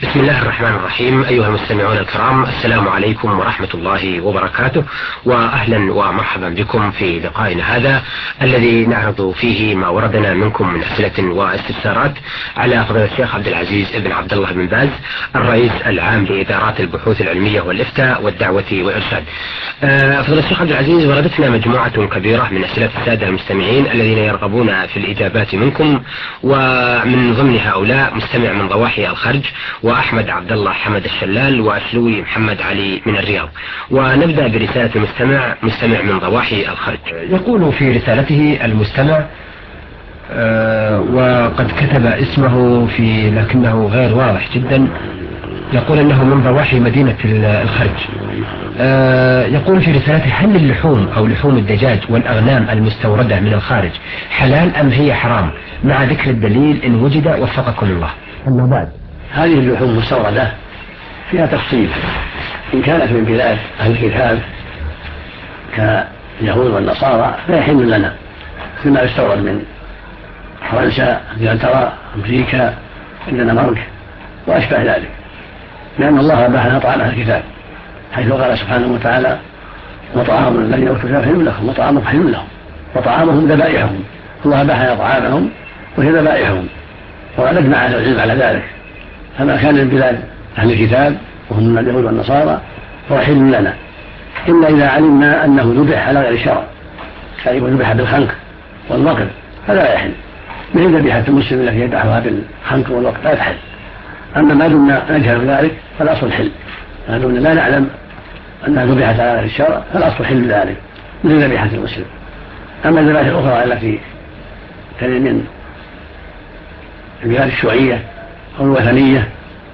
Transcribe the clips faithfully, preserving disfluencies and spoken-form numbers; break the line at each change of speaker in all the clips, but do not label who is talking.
بسم الله الرحمن الرحيم. أيها المستمعون الكرام، السلام عليكم ورحمة الله وبركاته، وأهلا ومرحبا بكم في لقائنا هذا الذي نعرض فيه ما وردنا منكم من أسئلة واستفسارات على فضيلة الشيخ عبد العزيز بن عبد الله بن باز، الرئيس العام لإدارات البحوث العلمية والإفتاء والدعوة والإرشاد. فضيلة الشيخ عبد العزيز، وردتنا مجموعة كبيرة من أسئلة السادة المستمعين الذين يرغبون في الإجابات منكم، ومن ضمن هؤلاء مستمع من ضواحي الخرج، وأحمد عبد الله حمد الشلال، وأسلوي محمد علي من الرياض. ونبدأ برسالة المستمع مستمع من ضواحي الخرج. يقول في رسالته المستمع آه وقد كتب اسمه في لكنه غير واضح جدا، يقول أنه من ضواحي مدينة الخرج. آه يقول في رسالته: هل اللحوم أو لحوم الدجاج والأغنام المستوردة من الخارج حلال أم هي حرام، مع ذكر الدليل إن وجد وفقكم الله.
أما بعد، هذه اللحوم المستوردة فيها تفصيل. إن كانت من بلاد أهل الكتاب كاليهود والنصارى فيحل لنا، فيما يستورد من فرنسا، انجلترا، أمريكا، الدنمارك وأشبه ذلك، لأن الله أباح لنا طعام أهل الكتاب، حيث قال سبحانه وتعالى: وطعام الذين أوتوا الكتاب حل لكم وطعامهم حل لهم وطعامهم ذبائحهم. الله أباح لنا طعامهم وهي ذبائحهم، وقد أجمع أهل العلم على ذلك. فما كان من بلاد أهل الكتاب وهم اليهود والنصارى فهو حل لنا، إلا إذا علمنا أنه ذبح على غير الشرع، كان ذبح بالخنق والوقر فلا يحل، مثل ذبيحة المسلم التي يذبحها بالخنق والوقر لا تحل. أما ما دمنا نجهل ذلك فالأصل حل، ما دمنا لا نعلم أنها ذبحت على غير الشرع فالأصل حل ذلك، مثل ذبيحة المسلم. أما الذبائح الأخرى التي تلي من البلاد الشيوعية أو الوثنية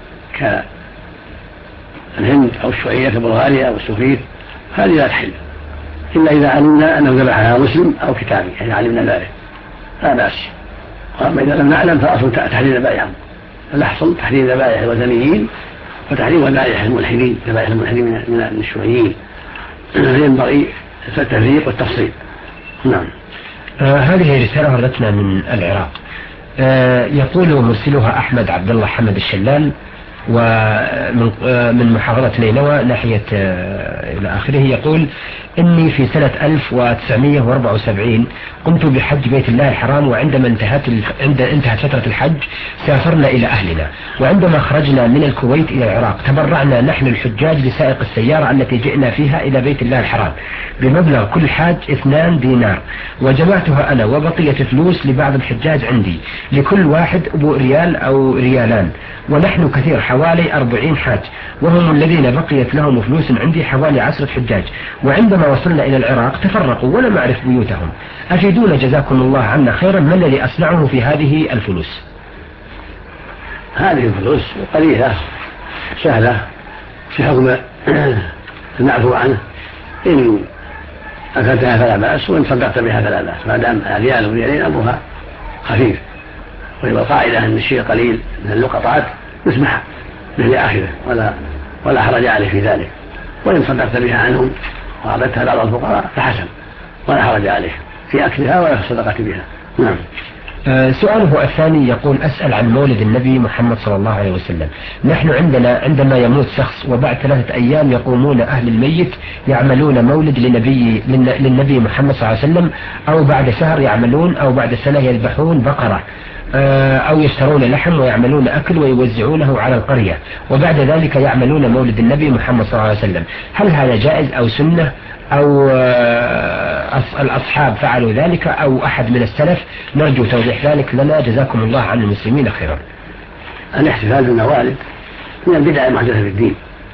كالهند أو الشيوعية كبلغاريا أو السوفيت، هذه لا تحل إلا إذا علمنا أنه ذبحها مسلم أو كتابي، يعني علمنا ذلك لا بأس. وأما إذا لم نعلم فأصل تحريم ذبائحهم، فالأحسن تحريم ذبائح الوثنيين وتحريم ذبائح الملحدين، ذبائح الملحدين من الشيوعيين. ينبغي التفريق والتفصيل. نعم.
آه هذه رسالة وردتنا من العراق. آه يقول مرسلها أحمد عبد الله حمد الشلال، ومن آه من محافظة نينوى ناحية آه إلى آخره. يقول: إني في سنة ألف وتسعمائة وأربعة وسبعين قمت بحج بيت الله الحرام، وعندما انتهت عند انتهت فترة الحج سافرنا إلى أهلنا، وعندما خرجنا من الكويت إلى العراق تبرعنا نحن الحجاج لسائق السيارة التي جئنا فيها إلى بيت الله الحرام بمبلغ كل حاج اثنان دينار، وجمعتها أنا وبقية فلوس لبعض الحجاج عندي، لكل واحد أبو ريال أو ريالان، ونحن كثير حوالي أربعين حاج، وهم الذين بقيت لهم فلوس عندي حوالي عشرة حجاج. وعندما وصلنا إلى العراق تفرقوا ولم أعرف بيوتهم. أفيدونا جزاكم الله عنا خيرا، ما الذي أصنعه في هذه الفلوس؟
هذه الفلوس قليلة سهلة في حكم المعفو عنه، إن أكلتها فلا بأس، وإن صدقت بها فلا بأس، ما دام ريال وريالين أمرها خفيف. وهي القاعدة أن الشيء قليل من اللقطات يسمح به لآخره ولا ولا حرج عليه في ذلك، وإن صدقت بها عنهم وأعطيتها بعض الفقراء فحسن ولا حرج عليه في أكلها ولا في الصدقة بها. نعم.
آه سؤاله الثاني يقول: أسأل عن مولد النبي محمد صلى الله عليه وسلم. نحن عندنا عندما يموت شخص وبعد ثلاثة أيام يقومون أهل الميت يعملون مولد لنبي للنبي محمد صلى الله عليه وسلم، أو بعد شهر يعملون، أو بعد سنة يذبحون بقرة أو يشترون لحم ويعملون أكل ويوزعونه على القرية، وبعد ذلك يعملون مولد النبي محمد صلى الله عليه وسلم. هل هذا جائز أو سنة، أو الأصحاب فعلوا ذلك أو أحد من السلف؟ نرجو توضيح ذلك لنا جزاكم الله عن المسلمين خيرا.
الاحتفال بالموالد من البدع المحدثة في الدين،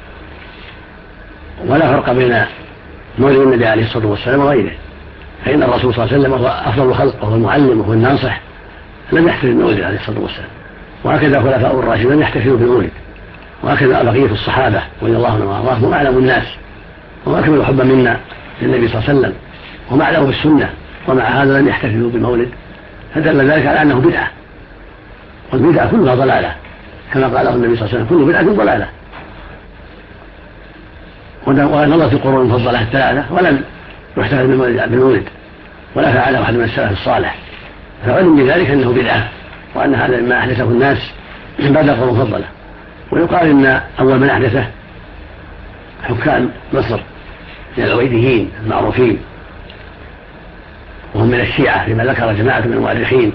ولا فرق بين مولد النبي عليه الصلاة والسلام وغيره، فإن الرسول صلى الله عليه وسلم هو أفضل الخلق وهو المعلم وهو الناصح، لم يحتفل بالمولد عليه الصلاة والسلام، وهكذا خلفاء الراشدين لم يحتفلوا بالمولد، وهكذا بقية الصحابة رضي الله عنهم وارضاهم، هم أعلم الناس وأكمل حبا منا للنبي صلى الله عليه وسلم، وهم أعلم بالسنة، ومع هذا لم يحتفلوا بالمولد، فدل ذلك على أنه بدعة، والبدعة كلها ضلالة، كما قاله النبي صلى الله عليه وسلم: كل بدعة ضلالة. ونظرت القرون المفضلة الثلاثة ولم يحتفل بالمولد ولا فعله أحد من السلف الصالح، فعلم بذلك أنه بدعة، وأن هذا مما أحدثه الناس بعد القرون المفضلة. ويقال إن أول من أحدثه حكام مصر من العبيديين المعروفين، وهم من الشيعة فيما ذكر جماعة من المؤرخين،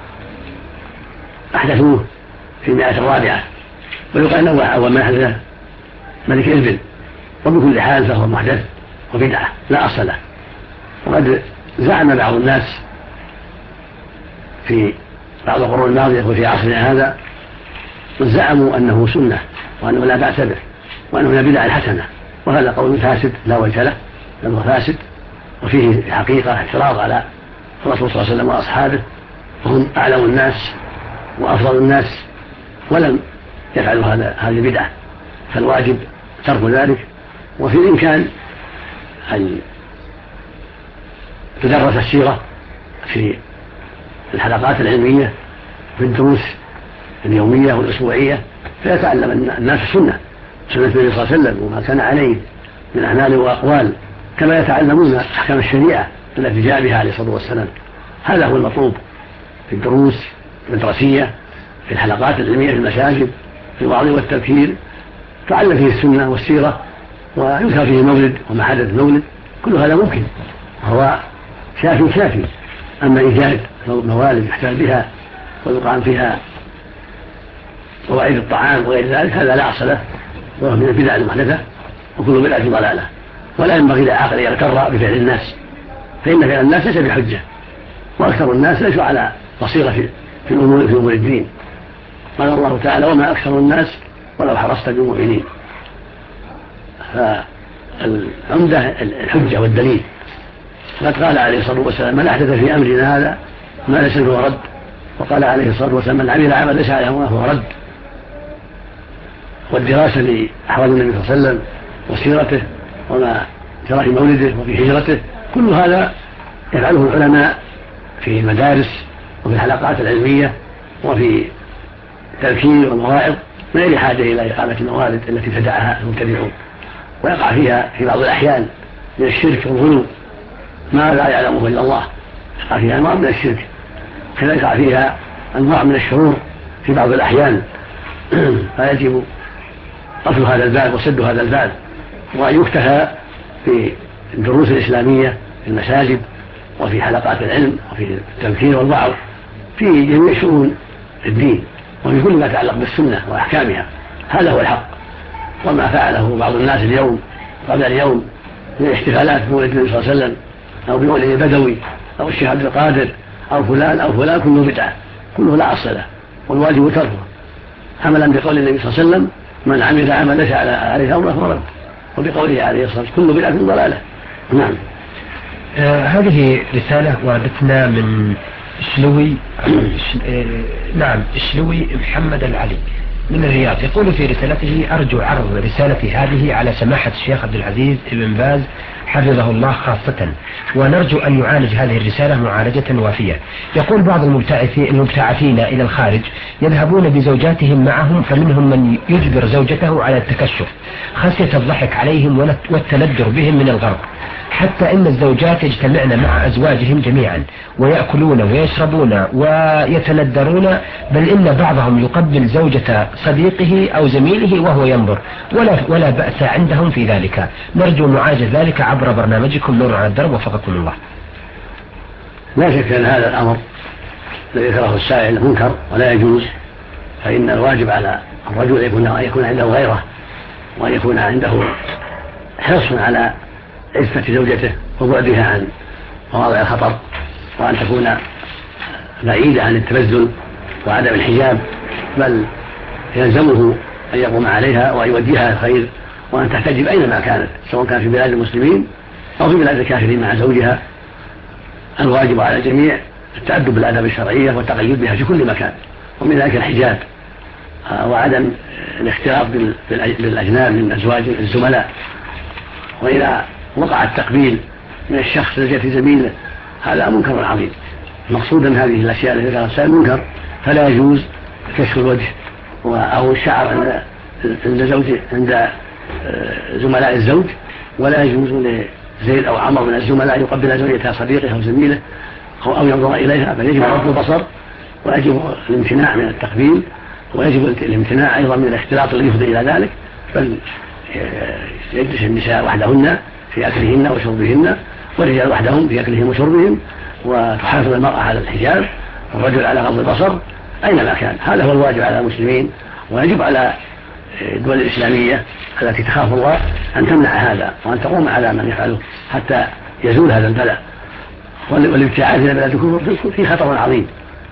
أحدثوه في المئة الرابعة. ويقال أنه أول من أحدثه ملك إربل، وبكل حال فهو محدث وبدعة لا أصل له. وقد زعم بعض الناس في بعض القرون الماضية وفي عصرنا هذا زعموا أنه سنة وأنه لا بأس به وأنه من البدع الحسنة، وهذا قول فاسد لا وجه له، بل هو فاسد وفيه حقيقة اعتراض على الرسول صلى الله عليه وسلم وأصحابه، وهم أعلم الناس وأفضل الناس ولم يفعلوا هذا هذه البدعة، فالواجب ترك ذلك. وفي الإمكان أن تدرس السيرة في الحلقات العلمية في الدروس اليومية والأسبوعية، فيتعلم الناس السنة سنة النبي صلى الله عليه وسلم وما كان عليه من أعمال وأقوال، كما يتعلمون أحكام الشريعة التي جاء بها عليه الصلاة والسلام. هذا هو المطلوب في الدروس المدرسية، في الحلقات العلمية في المساجد، في الوعظ والتذكير، تعلم فيه السنة والسيرة، ويذكر فيه مولد ومحادث المولد، كل هذا ممكن، هو شافي شافي. أما إيجاد موالد يحتال بها ويقام فيها مواعيد الطعام وغير ذلك، هذا لا أصل له، وهو من البدع المحدثة، وكل بدعة ضلالة. ولا ينبغي للعاقل يغتر بفعل الناس، فإن فعل الناس ليس بحجة، وأكثر الناس ليسوا على بصيرة في في أمور في أمور الدين. قال الله تعالى: وما أكثر الناس ولو حرصت بالمؤمنين. فالعمدة الحجة والدليل. فقد قال عليه الصلاة والسلام: من أحدث في أمرنا هذا ما ليس فهو رد. وقال عليه الصلاة والسلام: من عمل عمل ليس عليه أمرنا فهو رد. والدراسة لأحوال النبي صلى الله عليه وسلم وسيرته وما جرى في مولده وفي هجرته، كل هذا يفعله العلماء في المدارس وفي الحلقات العلمية وفي التذكير والمواعظ، من غير حاجة إلى إقامة الموالد التي ابتدعها المبتدعون، ويقع فيها في بعض الأحيان من الشرك والغلو ما لا يعلمه إلا الله، يقع فيها أنواع من الشرك، كذا يقع فيها أنواع من الشرور في بعض الأحيان. فيجب قفل هذا الباب وسد هذا الباب، وأن يكتفى في الدروس الإسلامية في المساجد وفي حلقات العلم وفي التذكير والوعظ في جميع شؤون الدين وفي كل ما يتعلق بالسنة وأحكامها. هذا هو الحق. وما فعله بعض الناس اليوم قبل اليوم من احتفالات بمولد النبي صلى الله عليه وسلم أو بمولد البدوي أو الشيخ عبد القادر أو فلان أو فلان، كله بدعة، كله لا أصل له، والواجب تركه عملا بقول النبي صلى الله عليه وسلم: من عمل عمل ليس عليه أمره فهو رد. وبقوله عليه الصلاة والسلام: كل بدعة ضلالة. نعم.
آه هذه رسالة وردتنا من شلوي آه نعم شلوي محمد العلي من الرياض. يقول في رسالته: أرجو عرض رسالتي هذه على سماحة الشيخ عبد العزيز بن باز حفظه الله خاصة، ونرجو أن يعالج هذه الرسالة معالجة وافية. يقول: بعض المبتعثين إلى الخارج يذهبون بزوجاتهم معهم، فمنهم من يجبر زوجته على التكشف خشية الضحك عليهم والتندر بهم من الغرب، حتى إن الزوجات يجتمعن مع أزواجهم جميعا ويأكلون ويشربون ويتندرون، بل إن بعضهم يقبل زوجة صديقه أو زميله وهو ينظر، ولا, ولا بأس عندهم في ذلك. نرجو معالجة ذلك عبر برنامجكم نور على الدرب، وفقكم الله.
لا شك أن هذا الأمر الذي ذكره السائل منكر ولا يجوز، فإن الواجب على الرجل أن يكون عنده غيره، وأن يكون عنده حرص على عفة زوجته وبعدها عن مواضع الخطر، وأن تكون بعيدة عن التبذل وعدم الحجاب، بل يلزمه أن يقوم عليها وأن يوجهها الخير، وأن تحتجب أينما كانت، سواء كان في بلاد المسلمين أو في بلاد الكافرين مع زوجها. الواجب على الجميع التأدب بالآداب الشرعية والتقيد بها في كل مكان، ومن ذلك الحجاب وعدم الاختلاط بالأجناب من أزواج الزملاء. وإذا وقع التقبيل من الشخص لزوجة زميله هذا منكر عظيم. مقصودا هذه الأشياء التي ذكرها السائل منكر، فلا يجوز كشف الوجه أو الشعر عند عند زوج عند زملاء الزوج، ولا يجوز لزيد أو عمر من الزملاء يقبل زوجة صديقه أو زميله أو ينظر إليها، بل يجب غض البصر ويجب الامتناع من التقبيل ويجب الامتناع أيضا من الاختلاط اللي يفضي إلى ذلك، بل يجلس النساء وحدهن في أكلهن وشربهن، والرجال وحدهم في أكلهم وشربهم، وتحافظ المرأة على الحجاب والرجل على غض البصر أينما كان. هذا هو الواجب على المسلمين، ويجب على الدول الإسلامية التي تخاف الله أن تمنع هذا وأن تقوم على من يفعله حتى يزول هذا البلاء. والابتعاد إلى بلاد الكفر فيه خطر عظيم،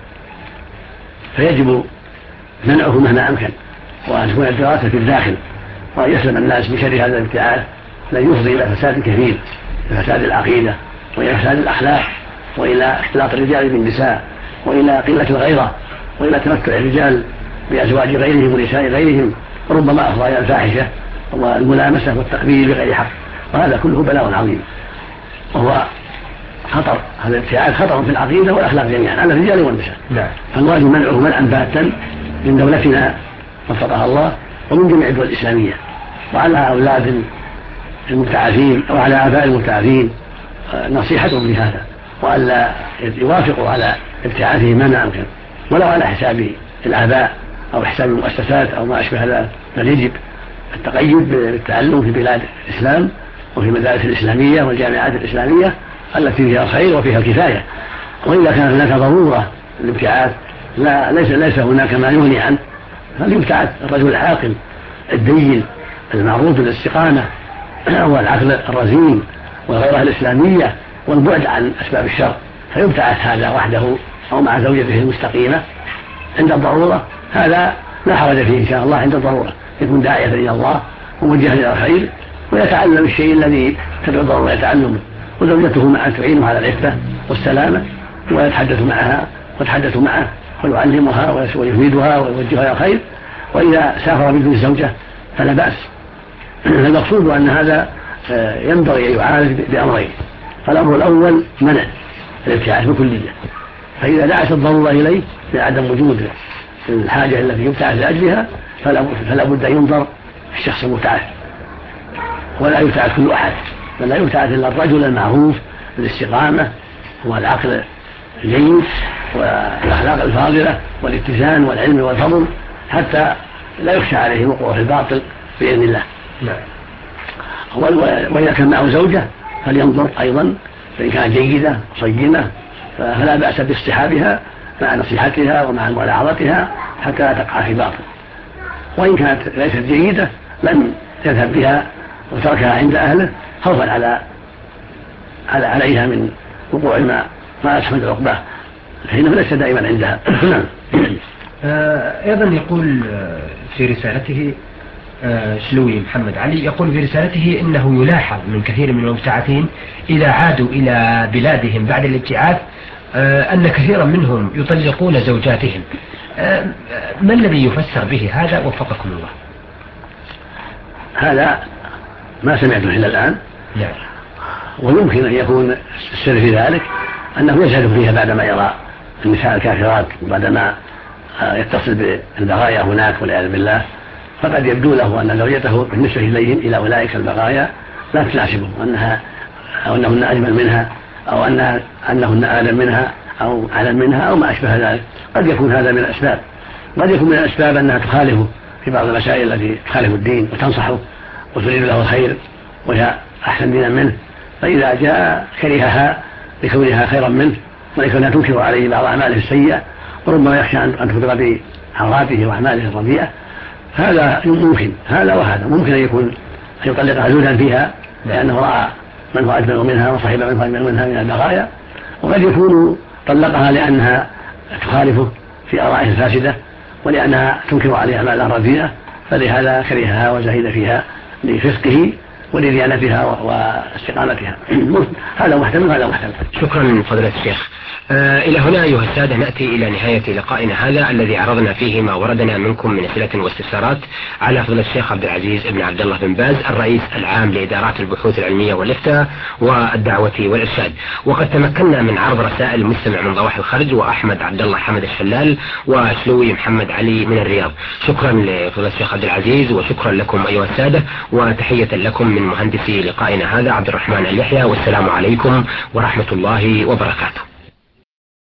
فيجب منعه مهما أمكن، وأن تكون الدراسة في الداخل، وأن يسلم الناس من شر هذا الابتعاد الذي يفضي إلى فساد كثير، إلى فساد العقيدة وإلى فساد الأخلاق وإلى اختلاط الرجال بالنساء وإلى قلة الغيرة وإلى تمتع الرجال بأزواج غيرهم ونساء غيرهم، وربما أفضى إلى الفاحشة والملامسة والتقبيل بغير حق، وهذا كله بلاء عظيم، وهو خطر. هذا الابتعاد خطر في العقيدة والأخلاق جميعا على الرجال والنساء. فالواجب منعه منعا باتا من دولتنا وفقها الله ومن جميع الدول الإسلامية، وعلى أولاد المبتعثين وعلى آباء المبتعثين نصيحتهم بهذا، وألا يوافقوا على ابتعاثهم ما أمكن، ولو على حساب الآباء أو حساب المؤسسات أو ما أشبه هذا، بل يجب التقيد بالتعلم في بلاد الإسلام وفي المدارس الإسلامية والجامعات الإسلامية التي فيها الخير وفيها الكفاية. وإذا كان هناك ضرورة للابتعاث لا ليس ليس هناك ما يغني عنه، فليبتعث الرجل العاقل الدين المعروف بالاستقامة والعقل الرزين والغيرة الإسلامية والبعد عن أسباب الشر، فيبتعث هذا وحده أو مع زوجته المستقيمة عند الضرورة. هذا لا حرج فيه إن شاء الله، عند الضرورة يكون داعية إلى الله وموجها إلى الخير ويتعلم الشيء الذي تدعو الضرورة يتعلمه، وزوجته معه تعينه على العفة والسلامة، ويتحدث معها ويتحدث معه ويعلمها ويفيدها ويوجهها إلى الخير. وإذا سافر بدون الزوجة فلا بأس. المقصود أن هذا ينبغي أن يعالج بأمرين: الأمر الأول منع الابتعاث بكلية، فإذا دعت الضرورة إليه لعدم وجود الحاجة التي يبتعث لأجلها فلا بد أن ينظر في الشخص المبتعث، ولا يبتعث كل أحد، بل لا يبتعث إلا الرجل المعروف بالاستقامة والعقل الجيد والأخلاق الفاضلة والاتزان والعلم والفضل، حتى لا يخشى عليه الوقوع في الباطل بإذن الله. وإذا كان معه زوجة فلينظر أيضا، فإن كانت جيدة صينة فلا بأس باصطحابها مع نصيحتها ومع ملاحظتها حتى لا تقع في باطل، وإن كانت ليست جيدة لم يذهب بها وتركها عند أهله خوفا على على عليها من وقوع ما ما يحمل عقباه، فإنه ليس دائما عندها.
أيضا يقول في رسالته شلوي محمد علي، يقول في رسالته إنه يلاحظ من كثير من المبتعثين إذا عادوا إلى بلادهم بعد الابتعاث أن كثيرا منهم يطلقون زوجاتهم. ما الذي يفسر به هذا وفقكم الله؟
هذا ما سمعته إلى الآن.
نعم.
ويمكن أن يكون السر في ذلك أنه يزهد فيها بعدما يرى النساء الكافرات وبعدما يتصل بالبغايا هناك والعياذ بالله، فقد يبدو له أن زوجته بالنسبة إليهم إلى أولئك البغايا لا تناسبه، أنها أو أنهن أجمل منها أو أنها أنهن أعلم منها أو أعلم منها أو ما أشبه ذلك. قد يكون هذا من الأسباب، قد يكون من الأسباب أنها تخالفه في بعض المسائل التي تخالف الدين وتنصحه وتريد له الخير وهي أحسن دينا منه، فإذا جاء كرهها لكونها خيرا منه ولكونها تنكر عليه بعض أعماله السيئة، وربما يخشى أن تفضل بعوراته وأعماله الرديئة. هذا ممكن، هذا وهذا ممكن أن يكون أن يطلقها زوجا فيها لأنه رأى من هو أجمل منها وصاحب من هو أجمل منها من البغايا، وقد يكون طلقها لأنها تخالفه في آرائه الفاسدة ولأنها تنكر عليه أعمالها الرديئة، فلهذا كرهها وزهد فيها لفسقه ولديانتها واستقامتها. هذا محتمل وهذا محتمل.
شكرا فضيلة الشيخ. آه إلى هنا أيها السادة نأتي إلى نهاية لقائنا هذا الذي عرضنا فيه ما وردنا منكم من أسئلة واستفسارات على فضيلة الشيخ عبد العزيز بن عبد الله بن باز الرئيس العام لإدارات البحوث العلمية والإفتاء والدعوة والإرشاد. وقد تمكنا من عرض رسائل المستمع من ضواحي الخرج وأحمد عبد الله حمد الشلال وشلوي محمد علي من الرياض. شكرا لفضيلة الشيخ عبد العزيز وشكرا لكم أيها السادة، وتحية لكم من مهندسي لقائنا هذا عبد الرحمن اليحيى، والسلام عليكم ورحمة الله وبركاته.